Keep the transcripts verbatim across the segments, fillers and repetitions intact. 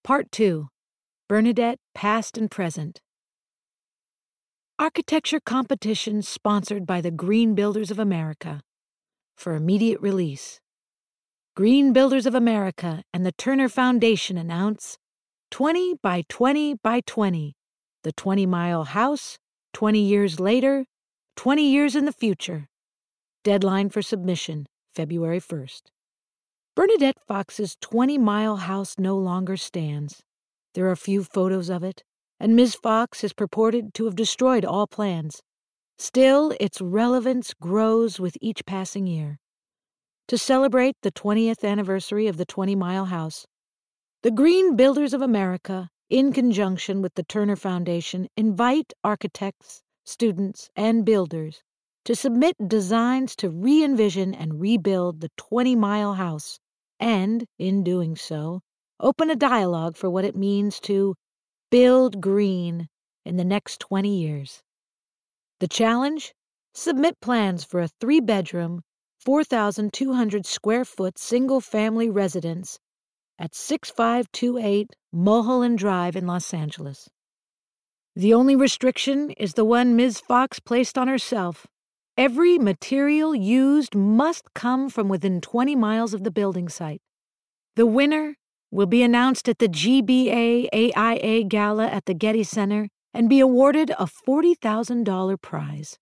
Part two. Bernadette, Past and Present. Architecture competition sponsored by the Green Builders of America. For immediate release. Green Builders of America and the Turner Foundation announce twenty by twenty by twenty, the twenty-mile house, twenty years later, twenty years in the future. Deadline for submission, February first. Bernadette Fox's twenty-mile house no longer stands. There are few photos of it, and Miz Fox is purported to have destroyed all plans. Still, its relevance grows with each passing year. To celebrate the twentieth anniversary of the twenty-mile house, the Green Builders of America, in conjunction with the Turner Foundation, invite architects, students, and builders to submit designs to re-envision and rebuild the twenty-mile house and, in doing so, open a dialogue for what it means to build green in the next twenty years. The challenge? Submit plans for a three-bedroom, four thousand two hundred square foot single-family residence at six five two eight Mulholland Drive in Los Angeles. The only restriction is the one Miz Fox placed on herself. Every material used must come from within twenty miles of the building site. The winner will be announced at the G B A A I A Gala at the Getty Center and be awarded a forty thousand dollars prize.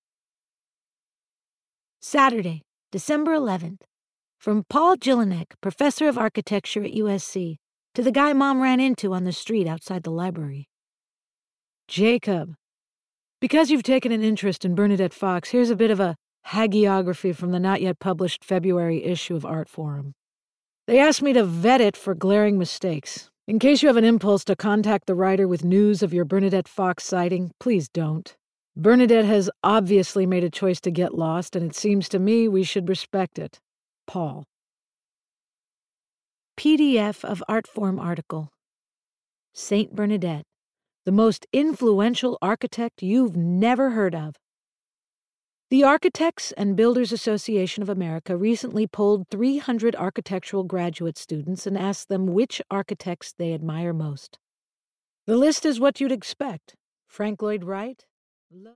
Saturday, December eleventh. From Paul Jelinek, professor of architecture at U S C, to the guy Mom ran into on the street outside the library. Jacob, because you've taken an interest in Bernadette Fox, here's a bit of a hagiography from the not-yet-published February issue of Artforum. They asked me to vet it for glaring mistakes. In case you have an impulse to contact the writer with news of your Bernadette Fox sighting, please don't. Bernadette has obviously made a choice to get lost, and it seems to me we should respect it. Paul. P D F of Artforum article. Saint Bernadette, the most influential architect you've never heard of. The Architects and Builders Association of America recently polled three hundred architectural graduate students and asked them which architects they admire most. The list is what you'd expect. Frank Lloyd Wright,